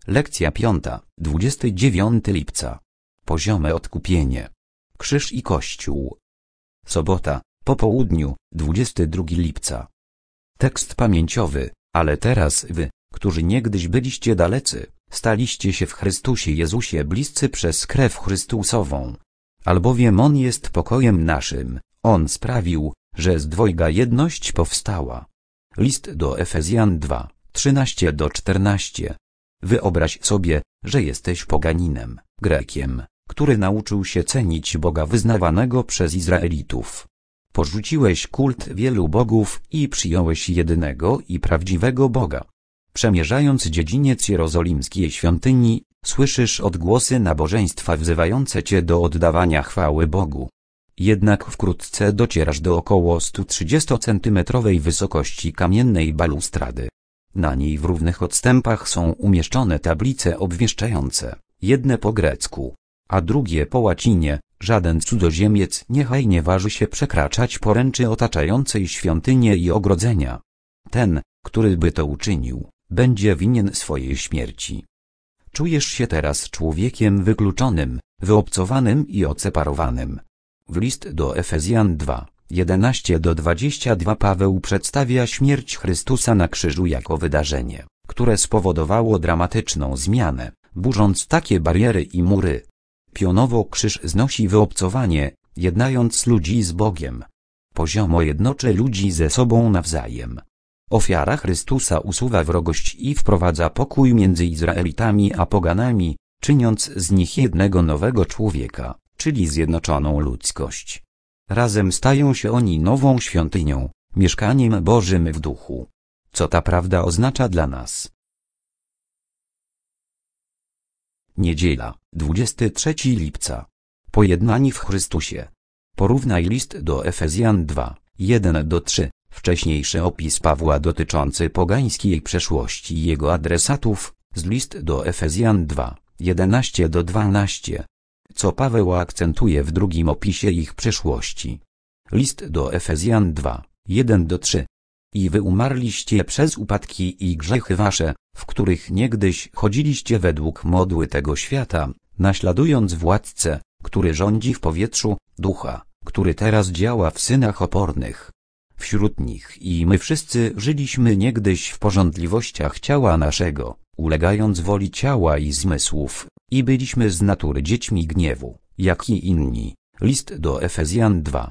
Lekcja 5, 29 lipca. Poziome odkupienie. Krzyż i Kościół. Sobota, po południu, 22 lipca. Tekst pamięciowy. Ale teraz wy, którzy niegdyś byliście dalecy, staliście się w Chrystusie Jezusie bliscy przez krew Chrystusową. Albowiem On jest pokojem naszym, On sprawił, że z dwojga jedność powstała. List do Efezjan 2, 13-14. Wyobraź sobie, że jesteś poganinem, Grekiem, który nauczył się cenić Boga wyznawanego przez Izraelitów. Porzuciłeś kult wielu bogów i przyjąłeś jedynego i prawdziwego Boga. Przemierzając dziedziniec jerozolimskiej świątyni, słyszysz odgłosy nabożeństwa wzywające cię do oddawania chwały Bogu. Jednak wkrótce docierasz do około 130-centymetrowej wysokości kamiennej balustrady. Na niej w równych odstępach są umieszczone tablice obwieszczające, jedne po grecku, a drugie po łacinie: żaden cudzoziemiec niechaj nie waży się przekraczać poręczy otaczającej świątynię i ogrodzenia. Ten, który by to uczynił, będzie winien swojej śmierci. Czujesz się teraz człowiekiem wykluczonym, wyobcowanym i odseparowanym. W list do Efezjan 2, 11-22 Paweł przedstawia śmierć Chrystusa na krzyżu jako wydarzenie, które spowodowało dramatyczną zmianę, burząc takie bariery i mury. Pionowo krzyż znosi wyobcowanie, jednając ludzi z Bogiem. Poziomo jednoczy ludzi ze sobą nawzajem. Ofiara Chrystusa usuwa wrogość i wprowadza pokój między Izraelitami a poganami, czyniąc z nich jednego nowego człowieka, czyli zjednoczoną ludzkość. Razem stają się oni nową świątynią, mieszkaniem Bożym w duchu. Co ta prawda oznacza dla nas? Niedziela, 23 lipca. Pojednani w Chrystusie. Porównaj list do Efezjan 2, 1-3. Wcześniejszy opis Pawła dotyczący pogańskiej przeszłości i jego adresatów, z list do Efezjan 2, 11-12. Co Paweł akcentuje w drugim opisie ich przeszłości. List do Efezjan 2, 1-3. I wy umarliście przez upadki i grzechy wasze, w których niegdyś chodziliście według modły tego świata, naśladując władcę, który rządzi w powietrzu, ducha, który teraz działa w synach opornych. Wśród nich i my wszyscy żyliśmy niegdyś w pożądliwościach ciała naszego, ulegając woli ciała i zmysłów, i byliśmy z natury dziećmi gniewu, jak i inni. List do Efezjan 2,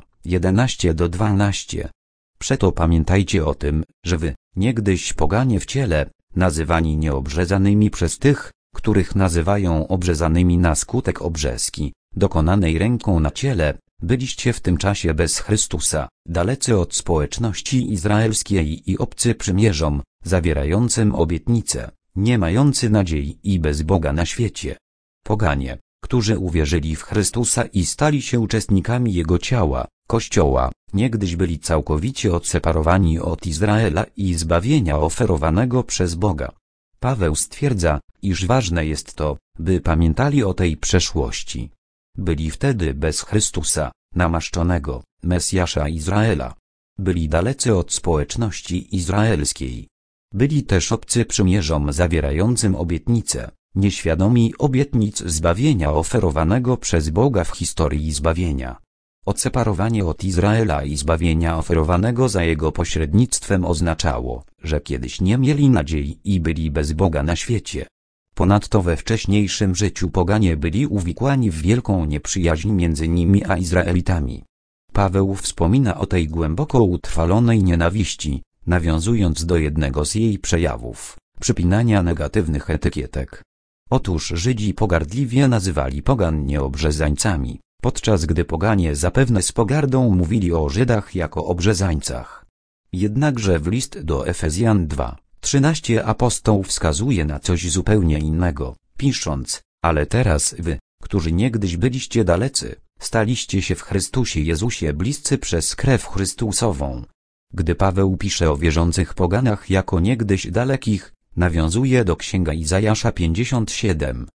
11-12. Przeto pamiętajcie o tym, że wy, niegdyś poganie w ciele, nazywani nieobrzezanymi przez tych, których nazywają obrzezanymi na skutek obrzeski, dokonanej ręką na ciele, byliście w tym czasie bez Chrystusa, dalecy od społeczności izraelskiej i obcy przymierzom, zawierającym obietnice, nie mający nadziei i bez Boga na świecie. Poganie, którzy uwierzyli w Chrystusa i stali się uczestnikami Jego ciała, Kościoła, niegdyś byli całkowicie odseparowani od Izraela i zbawienia oferowanego przez Boga. Paweł stwierdza, iż ważne jest to, by pamiętali o tej przeszłości. Byli wtedy bez Chrystusa, namaszczonego, Mesjasza Izraela. Byli dalecy od społeczności izraelskiej. Byli też obcy przymierzom zawierającym obietnice, nieświadomi obietnic zbawienia oferowanego przez Boga w historii zbawienia. Odseparowanie od Izraela i zbawienia oferowanego za jego pośrednictwem oznaczało, że kiedyś nie mieli nadziei i byli bez Boga na świecie. Ponadto we wcześniejszym życiu poganie byli uwikłani w wielką nieprzyjaźń między nimi a Izraelitami. Paweł wspomina o tej głęboko utrwalonej nienawiści, nawiązując do jednego z jej przejawów, przypinania negatywnych etykietek. Otóż Żydzi pogardliwie nazywali pogan nieobrzezańcami, podczas gdy poganie zapewne z pogardą mówili o Żydach jako obrzezańcach. Jednakże w list do Efezjan 2, 13 apostoł wskazuje na coś zupełnie innego, pisząc: ale teraz wy, którzy niegdyś byliście dalecy, staliście się w Chrystusie Jezusie bliscy przez krew Chrystusową. Gdy Paweł pisze o wierzących poganach jako niegdyś dalekich, nawiązuje do Księga Izajasza 57,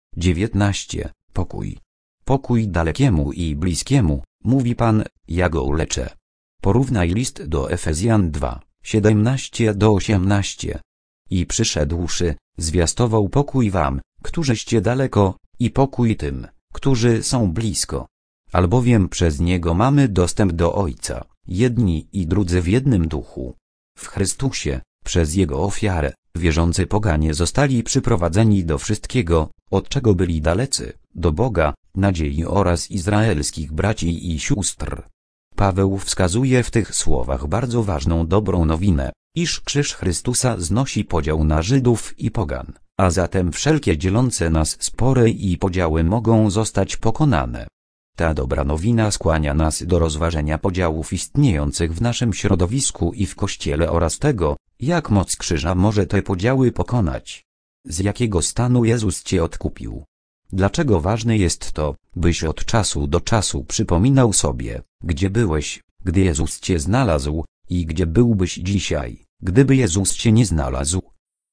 19, pokój. Pokój dalekiemu i bliskiemu, mówi Pan, ja go uleczę. Porównaj list do Efezjan 2, 17-18. I przyszedłszy, zwiastował pokój wam, którzyście daleko, i pokój tym, którzy są blisko. Albowiem przez Niego mamy dostęp do Ojca, jedni i drudzy w jednym duchu. W Chrystusie, przez Jego ofiarę, wierzący poganie zostali przyprowadzeni do wszystkiego, od czego byli dalecy, do Boga, nadziei oraz izraelskich braci i sióstr. Paweł wskazuje w tych słowach bardzo ważną dobrą nowinę, iż krzyż Chrystusa znosi podział na Żydów i pogan, a zatem wszelkie dzielące nas spory i podziały mogą zostać pokonane. Ta dobra nowina skłania nas do rozważenia podziałów istniejących w naszym środowisku i w Kościele oraz tego, jak moc krzyża może te podziały pokonać. Z jakiego stanu Jezus Cię odkupił? Dlaczego ważne jest to, byś od czasu do czasu przypominał sobie, gdzie byłeś, gdy Jezus Cię znalazł, i gdzie byłbyś dzisiaj, gdyby Jezus Cię nie znalazł?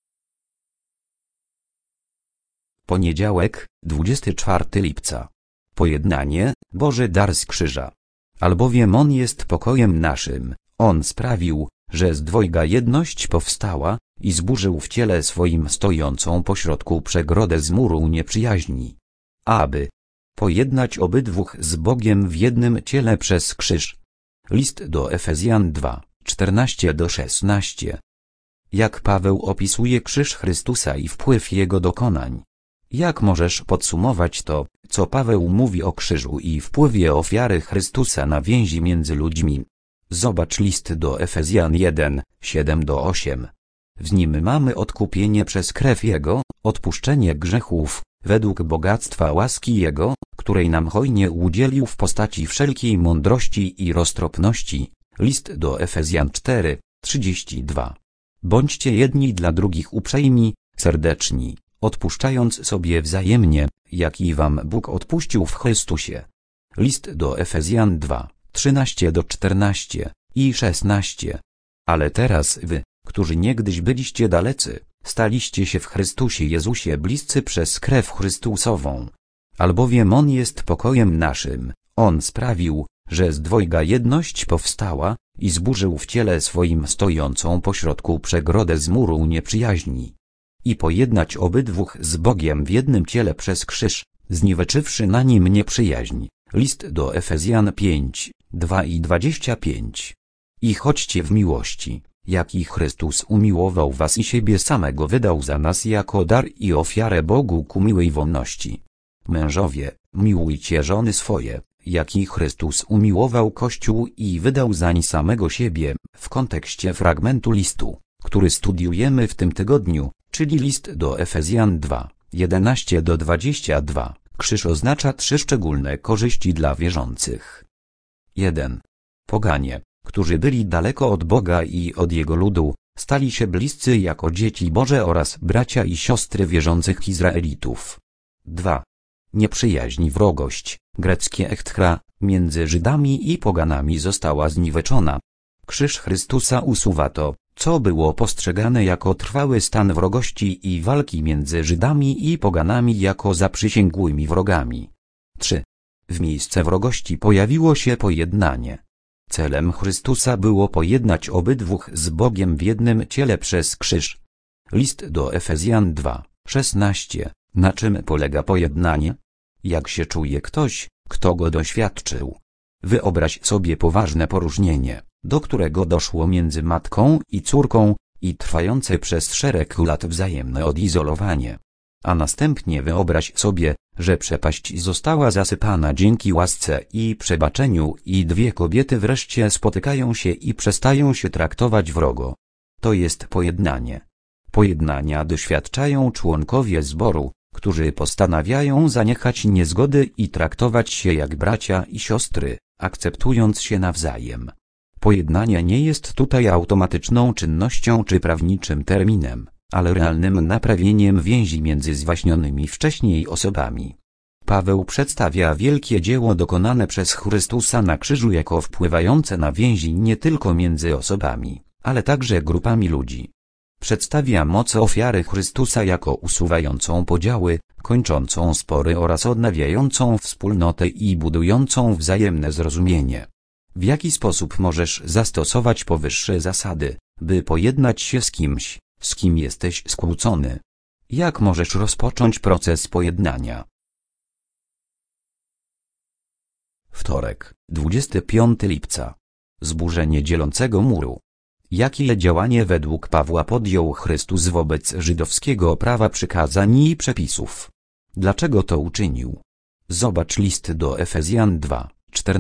Poniedziałek, 24 lipca. Pojednanie, Boży dar z krzyża. Albowiem On jest pokojem naszym, On sprawił, że z dwojga jedność powstała, i zburzył w ciele swoim stojącą pośrodku przegrodę z muru nieprzyjaźni. Aby pojednać obydwóch z Bogiem w jednym ciele przez krzyż. List do Efezjan 2, 14-16. Jak Paweł opisuje krzyż Chrystusa i wpływ Jego dokonań? Jak możesz podsumować to, co Paweł mówi o krzyżu i wpływie ofiary Chrystusa na więzi między ludźmi? Zobacz list do Efezjan 1, 7-8. W nim mamy odkupienie przez krew Jego, odpuszczenie grzechów, według bogactwa łaski Jego, której nam hojnie udzielił w postaci wszelkiej mądrości i roztropności. List do Efezjan 4, 32. Bądźcie jedni dla drugich uprzejmi, serdeczni, odpuszczając sobie wzajemnie, jak i wam Bóg odpuścił w Chrystusie. List do Efezjan 2, 13-14 i 16. Ale teraz wy, którzy niegdyś byliście dalecy, staliście się w Chrystusie Jezusie bliscy przez krew Chrystusową. Albowiem On jest pokojem naszym, On sprawił, że z dwojga jedność powstała, i zburzył w ciele swoim stojącą pośrodku przegrodę z muru nieprzyjaźni. I pojednać obydwóch z Bogiem w jednym ciele przez krzyż, zniweczywszy na nim nieprzyjaźń. List do Efezjan 5, 2 i 25. I chodźcie w miłości, jak i Chrystus umiłował was i siebie samego wydał za nas jako dar i ofiarę Bogu ku miłej wonności. Mężowie, miłujcie żony swoje, jak i Chrystus umiłował Kościół i wydał zań samego siebie, w kontekście fragmentu listu, który studiujemy w tym tygodniu, czyli list do Efezjan 2, 11-22. Krzyż oznacza 3 szczególne korzyści dla wierzących. 1. Poganie, którzy byli daleko od Boga i od Jego ludu, stali się bliscy jako dzieci Boże oraz bracia i siostry wierzących Izraelitów. 2. Nieprzyjaźń, wrogość, greckie echtchra, między Żydami i poganami została zniweczona. Krzyż Chrystusa usuwa to, co było postrzegane jako trwały stan wrogości i walki między Żydami i poganami jako zaprzysięgłymi wrogami. 3. W miejsce wrogości pojawiło się pojednanie. Celem Chrystusa było pojednać obydwóch z Bogiem w jednym ciele przez krzyż. List do Efezjan 2, 16. Na czym polega pojednanie? Jak się czuje ktoś, kto go doświadczył? Wyobraź sobie poważne poróżnienie, do którego doszło między matką i córką, i trwające przez szereg lat wzajemne odizolowanie. A następnie wyobraź sobie, że przepaść została zasypana dzięki łasce i przebaczeniu i dwie kobiety wreszcie spotykają się i przestają się traktować wrogo. To jest pojednanie. Pojednania doświadczają członkowie zboru, którzy postanawiają zaniechać niezgody i traktować się jak bracia i siostry, akceptując się nawzajem. Pojednanie nie jest tutaj automatyczną czynnością czy prawniczym terminem, ale realnym naprawieniem więzi między zwaśnionymi wcześniej osobami. Paweł przedstawia wielkie dzieło dokonane przez Chrystusa na krzyżu jako wpływające na więzi nie tylko między osobami, ale także grupami ludzi. Przedstawia moc ofiary Chrystusa jako usuwającą podziały, kończącą spory oraz odnawiającą wspólnotę i budującą wzajemne zrozumienie. W jaki sposób możesz zastosować powyższe zasady, by pojednać się z kimś, z kim jesteś skłócony? Jak możesz rozpocząć proces pojednania? Wtorek, 25 lipca. Zburzenie dzielącego muru. Jakie działanie według Pawła podjął Chrystus wobec żydowskiego prawa przykazań i przepisów? Dlaczego to uczynił? Zobacz list do Efezjan 2,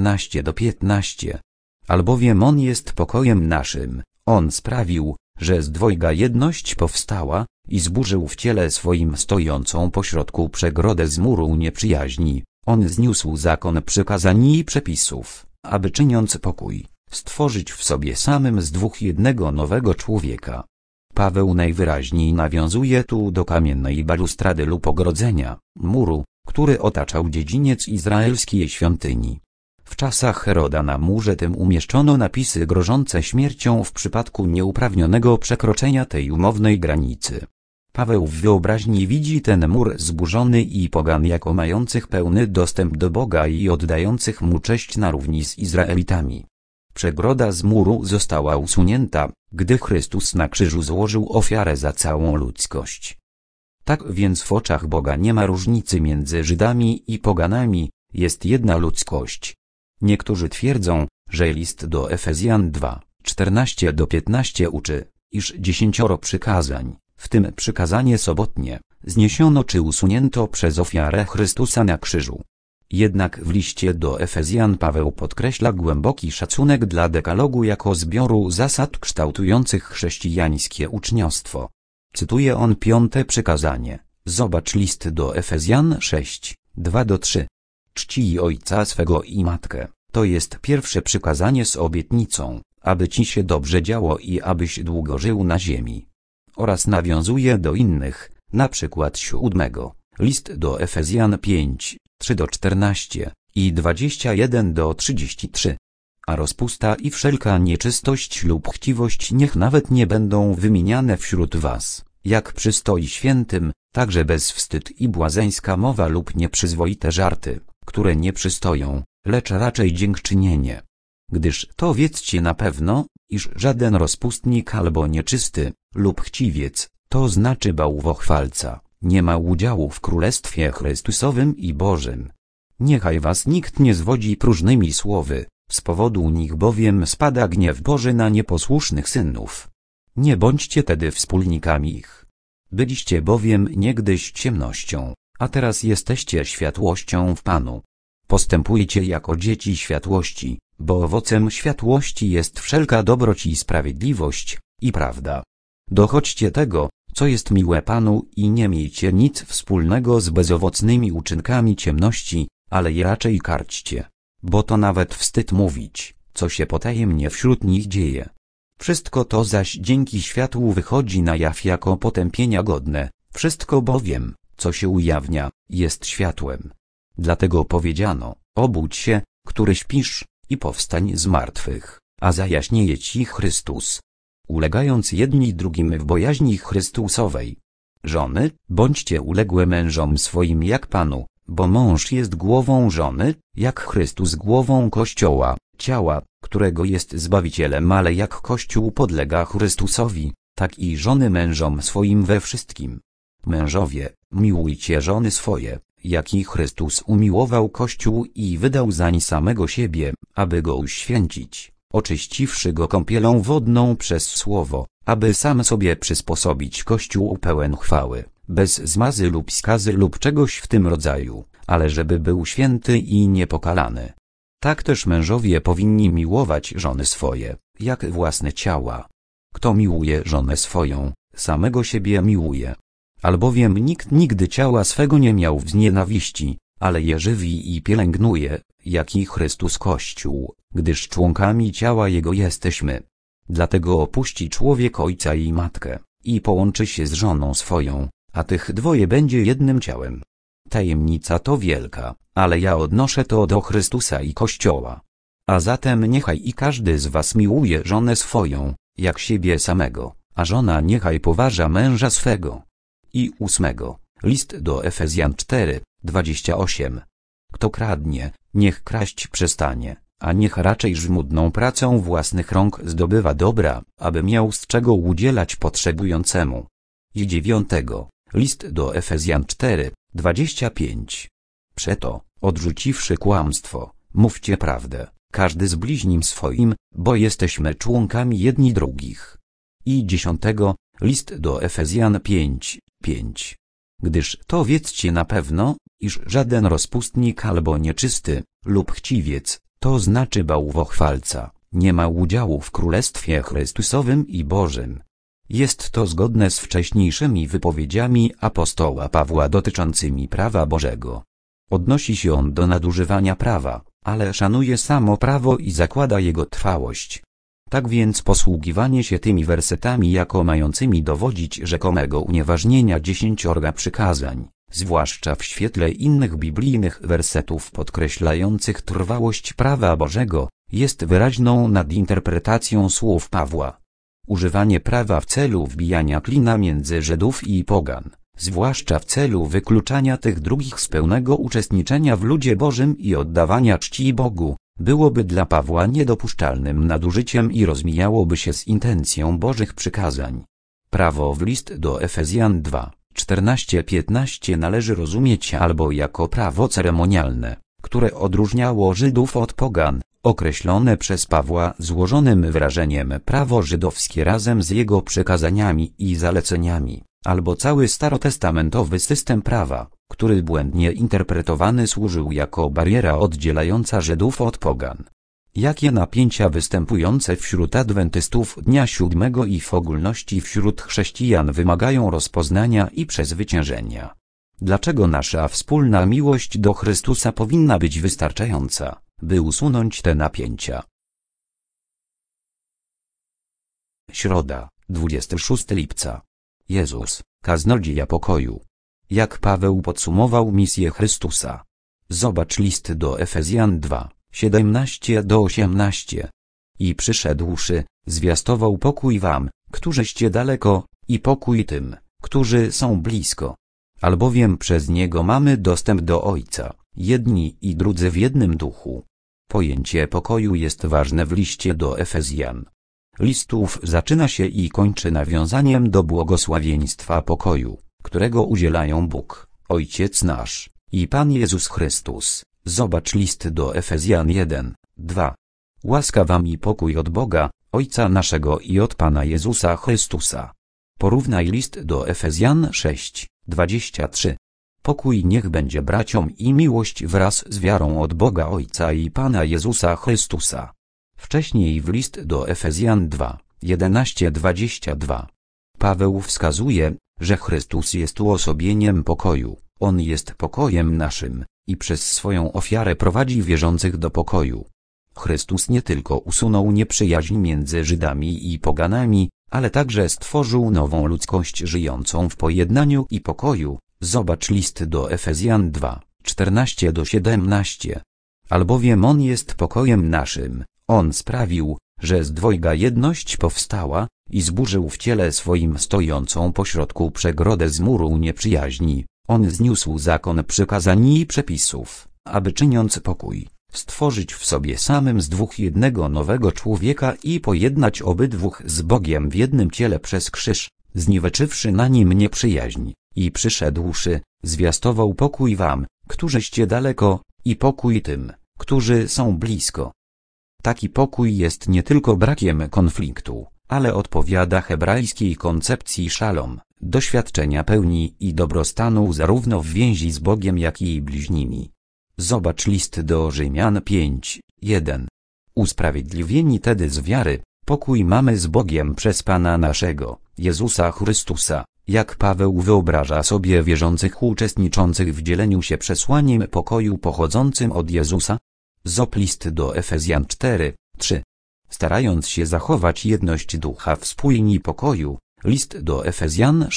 14-15. Albowiem On jest pokojem naszym, On sprawił, że z dwojga jedność powstała i zburzył w ciele swoim stojącą pośrodku przegrodę z muru nieprzyjaźni. On zniósł zakon przykazań i przepisów, aby czyniąc pokój, stworzyć w sobie samym z dwóch jednego nowego człowieka. Paweł najwyraźniej nawiązuje tu do kamiennej balustrady lub ogrodzenia, muru, który otaczał dziedziniec izraelskiej świątyni. W czasach Heroda na murze tym umieszczono napisy grożące śmiercią w przypadku nieuprawnionego przekroczenia tej umownej granicy. Paweł w wyobraźni widzi ten mur zburzony i pogan jako mających pełny dostęp do Boga i oddających mu cześć na równi z Izraelitami. Przegroda z muru została usunięta, gdy Chrystus na krzyżu złożył ofiarę za całą ludzkość. Tak więc w oczach Boga nie ma różnicy między Żydami i poganami, jest jedna ludzkość. Niektórzy twierdzą, że list do Efezjan 2, 14-15 uczy, iż 10 przykazań, w tym przykazanie sobotnie, zniesiono czy usunięto przez ofiarę Chrystusa na krzyżu. Jednak w liście do Efezjan Paweł podkreśla głęboki szacunek dla dekalogu jako zbioru zasad kształtujących chrześcijańskie uczniostwo. Cytuje on 5 przykazanie. Zobacz list do Efezjan 6, 2-3. Czcij ojca swego i matkę. To jest pierwsze przykazanie z obietnicą, aby ci się dobrze działo i abyś długo żył na ziemi. Oraz nawiązuje do innych, na przykład 7. List do Efezjan 5, 3-14 i 21-33. A rozpusta i wszelka nieczystość lub chciwość niech nawet nie będą wymieniane wśród was, jak przystoi świętym, także bezwstyd i błazeńska mowa lub nieprzyzwoite żarty, które nie przystoją, lecz raczej dziękczynienie. Gdyż to wiedzcie na pewno, iż żaden rozpustnik albo nieczysty, lub chciwiec, to znaczy bałwochwalca, nie ma udziału w Królestwie Chrystusowym i Bożym. Niechaj was nikt nie zwodzi próżnymi słowy, z powodu nich bowiem spada gniew Boży na nieposłusznych synów. Nie bądźcie tedy wspólnikami ich. Byliście bowiem niegdyś ciemnością, a teraz jesteście światłością w Panu. Postępujcie jako dzieci światłości, bo owocem światłości jest wszelka dobroć i sprawiedliwość, i prawda. Dochodźcie tego, co jest miłe Panu i nie miejcie nic wspólnego z bezowocnymi uczynkami ciemności, ale je raczej karćcie. Bo to nawet wstyd mówić, co się potajemnie wśród nich dzieje. Wszystko to zaś dzięki światłu wychodzi na jaw jako potępienia godne, wszystko bowiem, co się ujawnia, jest światłem. Dlatego powiedziano, obudź się, który śpisz, i powstań z martwych, a zajaśnieje ci Chrystus. Ulegając jedni drugim w bojaźni Chrystusowej. Żony, bądźcie uległe mężom swoim jak Panu, bo mąż jest głową żony, jak Chrystus głową Kościoła, ciała, którego jest Zbawicielem, ale jak Kościół podlega Chrystusowi, tak i żony mężom swoim we wszystkim. Mężowie, miłujcie żony swoje, jak i Chrystus umiłował Kościół i wydał zań samego siebie, aby go uświęcić, oczyściwszy go kąpielą wodną przez słowo, aby sam sobie przysposobić Kościół pełen chwały, bez zmazy lub skazy lub czegoś w tym rodzaju, ale żeby był święty i niepokalany. Tak też mężowie powinni miłować żony swoje, jak własne ciała. Kto miłuje żonę swoją, samego siebie miłuje. Albowiem nikt nigdy ciała swego nie miał w nienawiści, ale je żywi i pielęgnuje, jak i Chrystus Kościół, gdyż członkami ciała Jego jesteśmy. Dlatego opuści człowiek ojca i matkę, i połączy się z żoną swoją, a tych dwoje będzie jednym ciałem. Tajemnica to wielka, ale ja odnoszę to do Chrystusa i Kościoła. A zatem niechaj i każdy z was miłuje żonę swoją, jak siebie samego, a żona niechaj poważa męża swego. I 8. List do Efezjan 4, 28. Kto kradnie, niech kraść przestanie, a niech raczej żmudną pracą własnych rąk zdobywa dobra, aby miał z czego udzielać potrzebującemu. I 9. List do Efezjan 4:25. Przeto, odrzuciwszy kłamstwo, mówcie prawdę, każdy z bliźnim swoim, bo jesteśmy członkami jedni drugich. I 10. List do Efezjan 5:5. Gdyż to wiedzcie na pewno, iż żaden rozpustnik albo nieczysty, lub chciwiec, to znaczy bałwochwalca, nie ma udziału w Królestwie Chrystusowym i Bożym. Jest to zgodne z wcześniejszymi wypowiedziami apostoła Pawła dotyczącymi prawa Bożego. Odnosi się on do nadużywania prawa, ale szanuje samo prawo i zakłada jego trwałość. Tak więc posługiwanie się tymi wersetami jako mającymi dowodzić rzekomego unieważnienia 10 przykazań, zwłaszcza w świetle innych biblijnych wersetów podkreślających trwałość prawa Bożego, jest wyraźną nadinterpretacją słów Pawła. Używanie prawa w celu wbijania klina między Żydów i pogan, zwłaszcza w celu wykluczania tych drugich z pełnego uczestniczenia w ludzie Bożym i oddawania czci Bogu, byłoby dla Pawła niedopuszczalnym nadużyciem i rozmijałoby się z intencją Bożych przykazań. Prawo w list do Efezjan 2:14-15 należy rozumieć albo jako prawo ceremonialne, które odróżniało Żydów od pogan, określone przez Pawła złożonym wyrażeniem prawo żydowskie razem z jego przykazaniami i zaleceniami, albo cały starotestamentowy system prawa, który błędnie interpretowany służył jako bariera oddzielająca Żydów od pogan. Jakie napięcia występujące wśród adwentystów dnia siódmego i w ogólności wśród chrześcijan wymagają rozpoznania i przezwyciężenia? Dlaczego nasza wspólna miłość do Chrystusa powinna być wystarczająca, by usunąć te napięcia? Środa, 26 lipca. Jezus, kaznodzieja pokoju. Jak Paweł podsumował misję Chrystusa? Zobacz list do Efezjan 2:17-18. I przyszedłszy, zwiastował pokój wam, którzyście daleko, i pokój tym, którzy są blisko. Albowiem przez Niego mamy dostęp do Ojca, jedni i drudzy w jednym duchu. Pojęcie pokoju jest ważne w liście do Efezjan. Listów zaczyna się i kończy nawiązaniem do błogosławieństwa pokoju, którego udzielają Bóg, Ojciec nasz, i Pan Jezus Chrystus. Zobacz list do Efezjan 1:2. Łaska wam i pokój od Boga, Ojca naszego i od Pana Jezusa Chrystusa. Porównaj list do Efezjan 6:23. Pokój niech będzie braciom i miłość wraz z wiarą od Boga Ojca i Pana Jezusa Chrystusa. Wcześniej w list do Efezjan 2:11-22. Paweł wskazuje, że Chrystus jest uosobieniem pokoju, On jest pokojem naszym, i przez swoją ofiarę prowadzi wierzących do pokoju. Chrystus nie tylko usunął nieprzyjaźń między Żydami i poganami, ale także stworzył nową ludzkość żyjącą w pojednaniu i pokoju. Zobacz list do Efezjan 2:14-17. Albowiem On jest pokojem naszym, On sprawił, że z dwojga jedność powstała, i zburzył w ciele swoim stojącą pośrodku przegrodę z muru nieprzyjaźni. On zniósł zakon przykazań i przepisów, aby czyniąc pokój, stworzyć w sobie samym z dwóch jednego nowego człowieka i pojednać obydwóch z Bogiem w jednym ciele przez krzyż, zniweczywszy na nim nieprzyjaźń. I przyszedłszy, zwiastował pokój wam, którzyście daleko, i pokój tym, którzy są blisko. Taki pokój jest nie tylko brakiem konfliktu, ale odpowiada hebrajskiej koncepcji szalom, doświadczenia pełni i dobrostanu zarówno w więzi z Bogiem, jak i bliźnimi. Zobacz list do Rzymian 5:1. Usprawiedliwieni tedy z wiary, pokój mamy z Bogiem przez Pana naszego, Jezusa Chrystusa. Jak Paweł wyobraża sobie wierzących uczestniczących w dzieleniu się przesłaniem pokoju pochodzącym od Jezusa? Zobacz list do Efezjan 4:3. Starając się zachować jedność ducha w spójni pokoju, list do Efezjan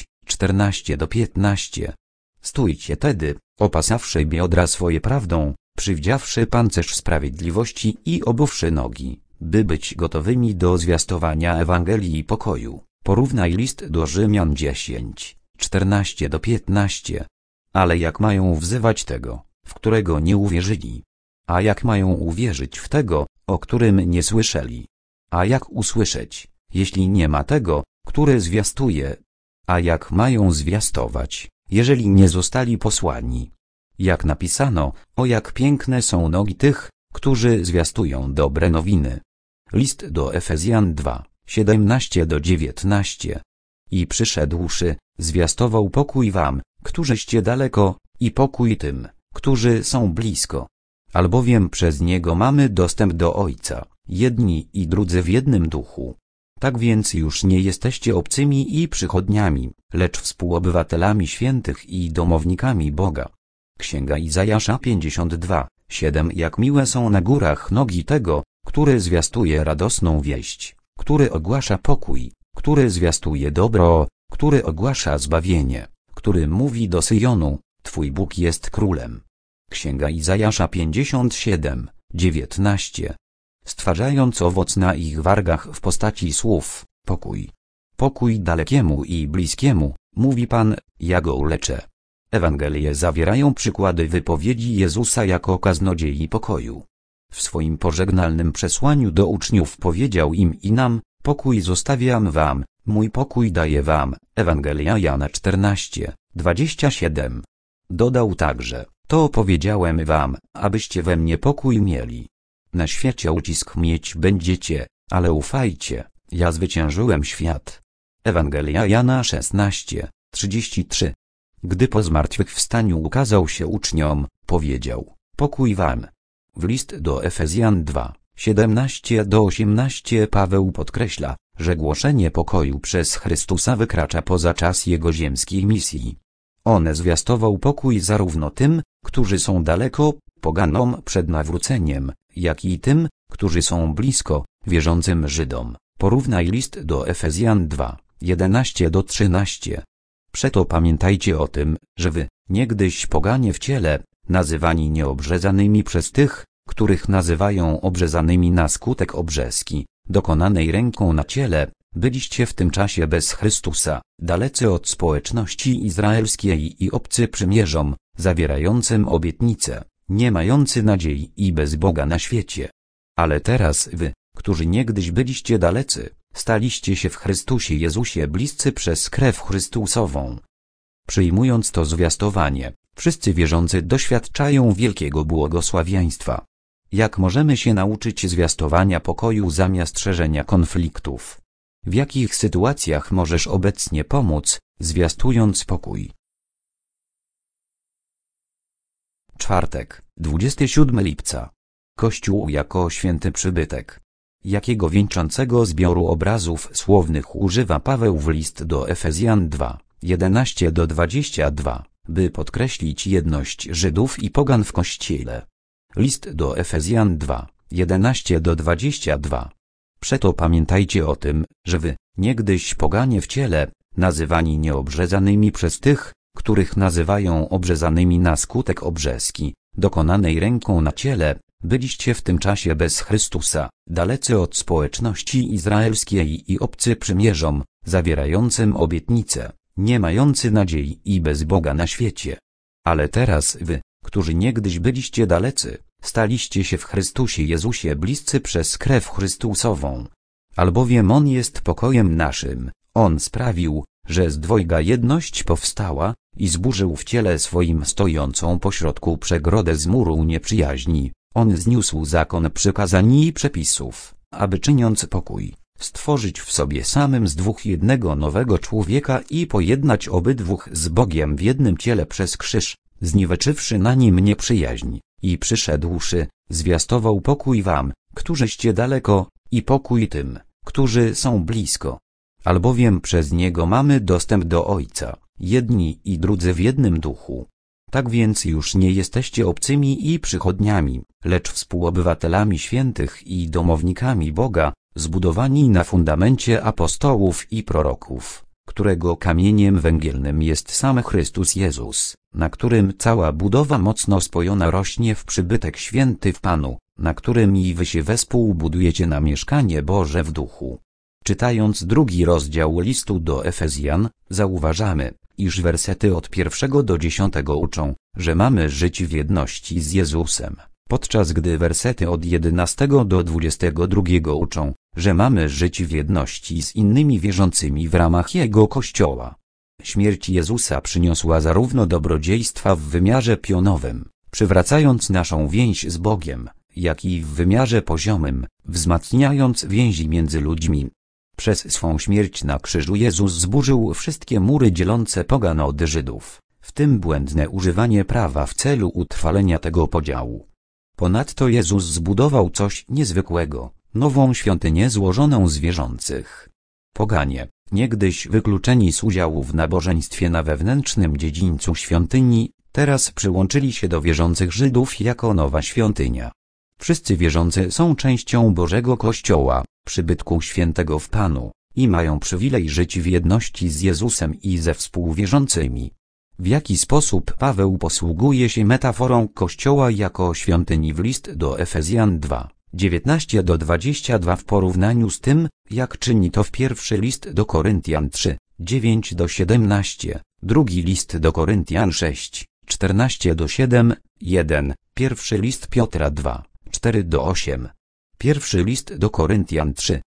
6:14-15. Stójcie tedy, opasawszy biodra swoje prawdą, przywdziawszy pancerz sprawiedliwości i obuwszy nogi, by być gotowymi do zwiastowania Ewangelii pokoju. Porównaj list do Rzymian 10:14-15. Ale jak mają wzywać tego, w którego nie uwierzyli? A jak mają uwierzyć w tego, o którym nie słyszeli? A jak usłyszeć, jeśli nie ma tego, który zwiastuje? A jak mają zwiastować, jeżeli nie zostali posłani? Jak napisano, o jak piękne są nogi tych, którzy zwiastują dobre nowiny. List do Efezjan 2, 17-19. I przyszedłszy, zwiastował pokój wam, którzyście daleko, i pokój tym, którzy są blisko. Albowiem przez Niego mamy dostęp do Ojca, jedni i drudzy w jednym duchu. Tak więc już nie jesteście obcymi i przychodniami, lecz współobywatelami świętych i domownikami Boga. Księga Izajasza 52, 7. Jak miłe są na górach nogi tego, który zwiastuje radosną wieść, który ogłasza pokój, który zwiastuje dobro, który ogłasza zbawienie, który mówi do Syjonu, Twój Bóg jest królem. Księga Izajasza 57, 19. Stwarzając owoc na ich wargach w postaci słów, pokój. Pokój dalekiemu i bliskiemu, mówi Pan, ja go uleczę. Ewangelie zawierają przykłady wypowiedzi Jezusa jako kaznodziei pokoju. W swoim pożegnalnym przesłaniu do uczniów powiedział im i nam, pokój zostawiam wam, mój pokój daję wam. Ewangelia Jana 14, 27. Dodał także, to powiedziałem wam, abyście we mnie pokój mieli. Na świecie ucisk mieć będziecie, ale ufajcie, ja zwyciężyłem świat. Ewangelia Jana 16, 33. Gdy po zmartwychwstaniu ukazał się uczniom, powiedział, pokój wam. W list do Efezjan 2, 17-18 Paweł podkreśla, że głoszenie pokoju przez Chrystusa wykracza poza czas Jego ziemskiej misji. On zwiastował pokój zarówno tym, którzy są daleko, poganom przed nawróceniem, jak i tym, którzy są blisko, wierzącym Żydom. Porównaj list do Efezjan 2, 11-13. Przeto pamiętajcie o tym, że wy, niegdyś poganie w ciele, nazywani nieobrzezanymi przez tych, których nazywają obrzezanymi na skutek obrzeski, dokonanej ręką na ciele, byliście w tym czasie bez Chrystusa, dalecy od społeczności izraelskiej i obcy przymierzom, zawierającym obietnice, nie mający nadziei i bez Boga na świecie. Ale teraz wy, którzy niegdyś byliście dalecy, staliście się w Chrystusie Jezusie bliscy przez krew Chrystusową. Przyjmując to zwiastowanie, wszyscy wierzący doświadczają wielkiego błogosławieństwa. Jak możemy się nauczyć zwiastowania pokoju zamiast szerzenia konfliktów? W jakich sytuacjach możesz obecnie pomóc, zwiastując pokój? Czwartek, 27 lipca. Kościół jako święty przybytek. Jakiego wieńczącego zbioru obrazów słownych używa Paweł w list do Efezjan 2, 11-22, by podkreślić jedność Żydów i pogan w Kościele. List do Efezjan 2, 11-22. Przeto pamiętajcie o tym, że wy, niegdyś poganie w ciele, nazywani nieobrzezanymi przez tych, których nazywają obrzezanymi na skutek obrzeski, dokonanej ręką na ciele, byliście w tym czasie bez Chrystusa, dalecy od społeczności izraelskiej i obcy przymierzom, zawierającym obietnice, nie mający nadziei i bez Boga na świecie. Ale teraz wy, którzy niegdyś byliście dalecy, staliście się w Chrystusie Jezusie bliscy przez krew Chrystusową. Albowiem On jest pokojem naszym, On sprawił, że z dwojga jedność powstała i zburzył w ciele swoim stojącą pośrodku przegrodę z muru nieprzyjaźni. On zniósł zakon przykazań i przepisów, aby czyniąc pokój, stworzyć w sobie samym z dwóch jednego nowego człowieka i pojednać obydwóch z Bogiem w jednym ciele przez krzyż, zniweczywszy na nim nieprzyjaźń, i przyszedłszy, zwiastował pokój wam, którzyście daleko, i pokój tym, którzy są blisko. Albowiem przez Niego mamy dostęp do Ojca, jedni i drudzy w jednym duchu. Tak więc już nie jesteście obcymi i przychodniami, lecz współobywatelami świętych i domownikami Boga, zbudowani na fundamencie apostołów i proroków, którego kamieniem węgielnym jest sam Chrystus Jezus, na którym cała budowa mocno spojona rośnie w przybytek święty w Panu, na którym i wy się wespół budujecie na mieszkanie Boże w duchu. Czytając drugi rozdział listu do Efezjan, zauważamy, iż wersety od 1 do 10 uczą, że mamy żyć w jedności z Jezusem, podczas gdy wersety od 11 do 22 uczą, że mamy żyć w jedności z innymi wierzącymi w ramach Jego Kościoła. Śmierć Jezusa przyniosła zarówno dobrodziejstwa w wymiarze pionowym, przywracając naszą więź z Bogiem, jak i w wymiarze poziomym, wzmacniając więzi między ludźmi. Przez swą śmierć na krzyżu Jezus zburzył wszystkie mury dzielące pogan od Żydów, w tym błędne używanie prawa w celu utrwalenia tego podziału. Ponadto Jezus zbudował coś niezwykłego, nową świątynię złożoną z wierzących. Poganie, niegdyś wykluczeni z udziału w nabożeństwie na wewnętrznym dziedzińcu świątyni, teraz przyłączyli się do wierzących Żydów jako nowa świątynia. Wszyscy wierzący są częścią Bożego Kościoła, przybytku świętego w Panu, i mają przywilej żyć w jedności z Jezusem i ze współwierzącymi. W jaki sposób Paweł posługuje się metaforą Kościoła jako świątyni w list do Efezjan 2, 19-22 w porównaniu z tym, jak czyni to w pierwszy list do Koryntian 3, 9-17, drugi list do Koryntian 6, 14-7, 1, pierwszy list Piotra 2, 4-8, pierwszy list do Koryntian 3,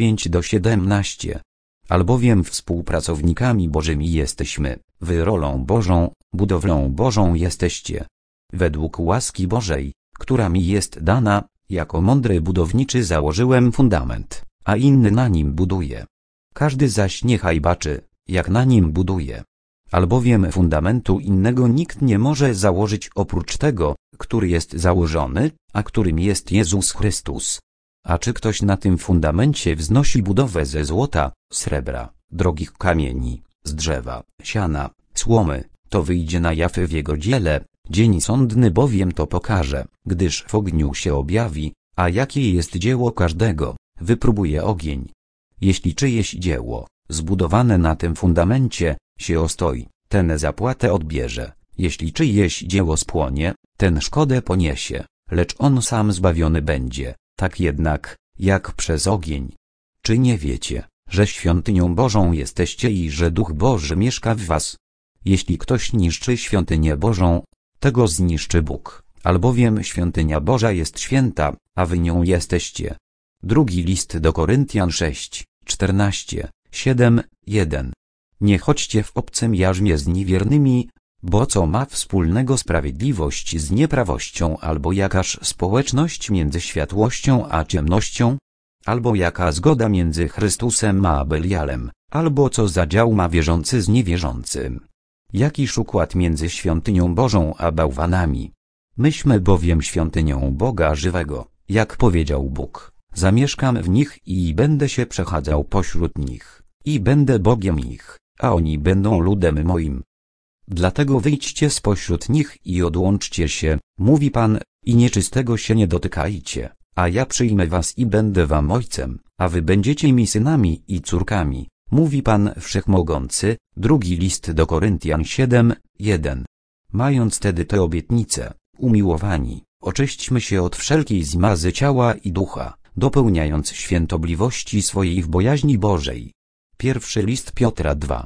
9-17. Albowiem współpracownikami Bożymi jesteśmy, wy rolą Bożą, budowlą Bożą jesteście. Według łaski Bożej, która mi jest dana, jako mądry budowniczy założyłem fundament, a inny na nim buduje. Każdy zaś niechaj baczy, jak na nim buduje. Albowiem fundamentu innego nikt nie może założyć oprócz tego, który jest założony, a którym jest Jezus Chrystus. A czy ktoś na tym fundamencie wznosi budowę ze złota, srebra, drogich kamieni, z drzewa, siana, słomy, to wyjdzie na jaw w jego dziele, dzień sądny bowiem to pokaże, gdyż w ogniu się objawi, a jakie jest dzieło każdego, wypróbuje ogień. Jeśli czyjeś dzieło, zbudowane na tym fundamencie, się ostoi, ten zapłatę odbierze, jeśli czyjeś dzieło spłonie, ten szkodę poniesie, lecz on sam zbawiony będzie, tak jednak, jak przez ogień. Czy nie wiecie, że świątynią Bożą jesteście i że Duch Boży mieszka w was? Jeśli ktoś niszczy świątynię Bożą, tego zniszczy Bóg, albowiem świątynia Boża jest święta, a wy nią jesteście. Drugi list do Koryntian 6, 14, 7, 1. Nie chodźcie w obcym jarzmie z niewiernymi, bo co ma wspólnego sprawiedliwość z nieprawością, albo jakaż społeczność między światłością a ciemnością? Albo jaka zgoda między Chrystusem a Belialem, albo co za dział ma wierzący z niewierzącym? Jakiż układ między świątynią Bożą a bałwanami? Myśmy bowiem świątynią Boga żywego, jak powiedział Bóg, zamieszkam w nich i będę się przechadzał pośród nich, i będę Bogiem ich, a oni będą ludem moim. Dlatego wyjdźcie spośród nich i odłączcie się, mówi Pan, i nieczystego się nie dotykajcie, a ja przyjmę was i będę wam ojcem, a wy będziecie mi synami i córkami, mówi Pan Wszechmogący. Drugi list do Koryntian 7, 1. Mając tedy te obietnice, umiłowani, oczyśćmy się od wszelkiej zmazy ciała i ducha, dopełniając świętobliwości swojej w bojaźni Bożej. Pierwszy list Piotra 2,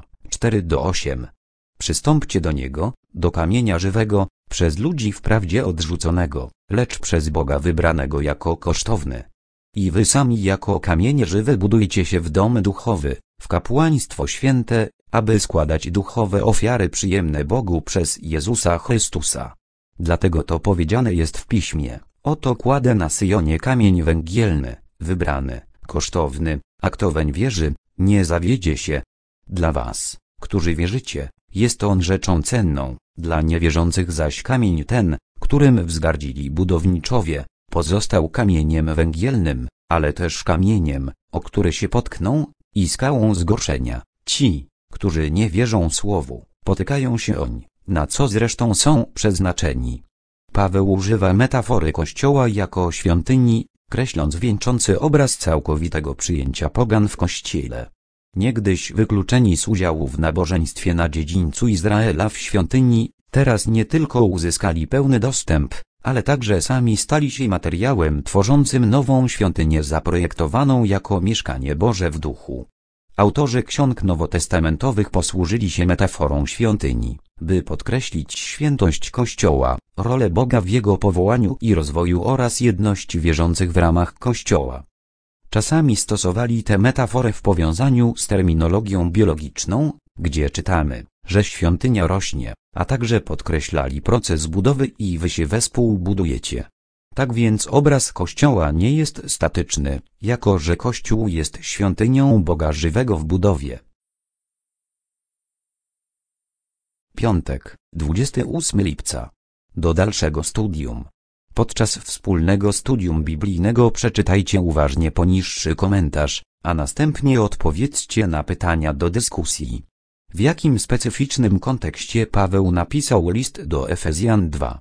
4-8. Przystąpcie do Niego, do kamienia żywego, przez ludzi wprawdzie odrzuconego, lecz przez Boga wybranego jako kosztowny. I wy sami jako kamienie żywe budujcie się w dom duchowy, w kapłaństwo święte, aby składać duchowe ofiary przyjemne Bogu przez Jezusa Chrystusa. Dlatego to powiedziane jest w Piśmie, oto kładę na Syjonie kamień węgielny, wybrany, kosztowny, a kto weń wierzy, nie zawiedzie się. Dla was, którzy wierzycie, jest on rzeczą cenną, dla niewierzących zaś kamień ten, którym wzgardzili budowniczowie, pozostał kamieniem węgielnym, ale też kamieniem, o który się potkną, i skałą zgorszenia. Ci, którzy nie wierzą słowu, potykają się oń, na co zresztą są przeznaczeni. Paweł używa metafory Kościoła jako świątyni, kreśląc wieńczący obraz całkowitego przyjęcia pogan w Kościele. Niegdyś wykluczeni z udziału w nabożeństwie na dziedzińcu Izraela w świątyni, teraz nie tylko uzyskali pełny dostęp, ale także sami stali się materiałem tworzącym nową świątynię zaprojektowaną jako mieszkanie Boże w duchu. Autorzy ksiąg nowotestamentowych posłużyli się metaforą świątyni, by podkreślić świętość Kościoła, rolę Boga w jego powołaniu i rozwoju oraz jedność wierzących w ramach Kościoła. Czasami stosowali tę metaforę w powiązaniu z terminologią biologiczną, gdzie czytamy, że świątynia rośnie, a także podkreślali proces budowy i wy się wespół budujecie. Tak więc obraz Kościoła nie jest statyczny, jako że Kościół jest świątynią Boga żywego w budowie. Piątek, 28 lipca. Do dalszego studium. Podczas wspólnego studium biblijnego przeczytajcie uważnie poniższy komentarz, a następnie odpowiedzcie na pytania do dyskusji. W jakim specyficznym kontekście Paweł napisał list do Efezjan 2,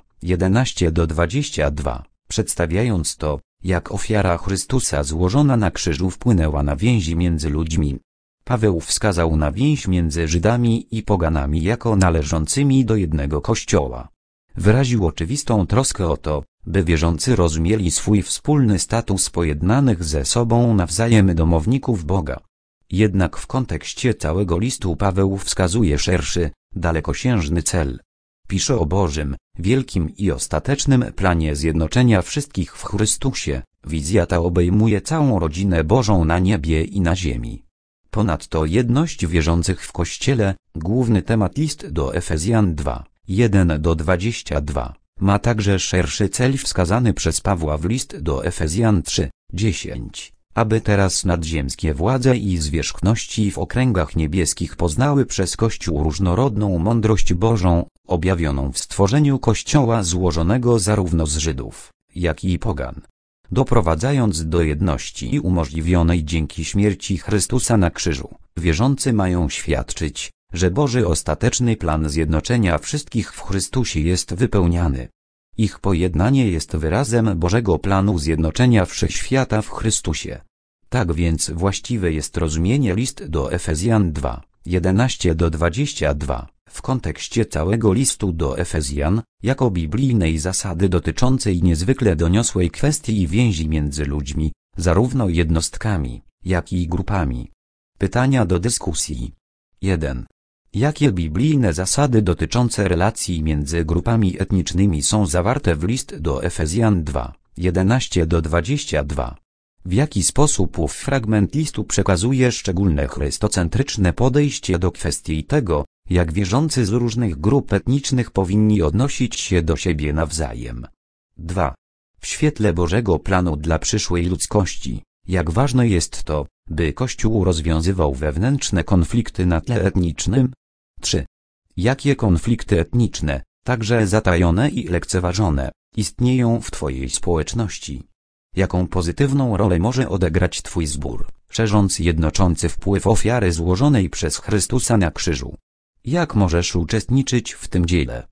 11-22, przedstawiając to, jak ofiara Chrystusa złożona na krzyżu wpłynęła na więzi między ludźmi. Paweł wskazał na więź między Żydami i poganami jako należącymi do jednego Kościoła. Wyraził oczywistą troskę o to, by wierzący rozumieli swój wspólny status pojednanych ze sobą nawzajem domowników Boga. Jednak w kontekście całego listu Paweł wskazuje szerszy, dalekosiężny cel. Pisze o Bożym, wielkim i ostatecznym planie zjednoczenia wszystkich w Chrystusie. Wizja ta obejmuje całą rodzinę Bożą na niebie i na ziemi. Ponadto jedność wierzących w Kościele, główny temat list do Efezjan 2, 1-22, ma także szerszy cel wskazany przez Pawła w list do Efezjan 3, 10, aby teraz nadziemskie władze i zwierzchności w okręgach niebieskich poznały przez Kościół różnorodną mądrość Bożą, objawioną w stworzeniu Kościoła złożonego zarówno z Żydów, jak i pogan, doprowadzając do jedności umożliwionej dzięki śmierci Chrystusa na krzyżu. Wierzący mają świadczyć, że Boży ostateczny plan zjednoczenia wszystkich w Chrystusie jest wypełniany. Ich pojednanie jest wyrazem Bożego planu zjednoczenia wszechświata w Chrystusie. Tak więc właściwe jest rozumienie list do Efezjan 2, 11-22, w kontekście całego listu do Efezjan, jako biblijnej zasady dotyczącej niezwykle doniosłej kwestii więzi między ludźmi, zarówno jednostkami, jak i grupami. Pytania do dyskusji. 1. Jakie biblijne zasady dotyczące relacji między grupami etnicznymi są zawarte w list do Efezjan 2, 11-22? W jaki sposób ów fragment listu przekazuje szczególne chrystocentryczne podejście do kwestii tego, jak wierzący z różnych grup etnicznych powinni odnosić się do siebie nawzajem? 2. W świetle Bożego planu dla przyszłej ludzkości, jak ważne jest to, by Kościół rozwiązywał wewnętrzne konflikty na tle etnicznym? 3. Jakie konflikty etniczne, także zatajone i lekceważone, istnieją w Twojej społeczności? Jaką pozytywną rolę może odegrać Twój zbór, szerząc jednoczący wpływ ofiary złożonej przez Chrystusa na krzyżu? Jak możesz uczestniczyć w tym dziele?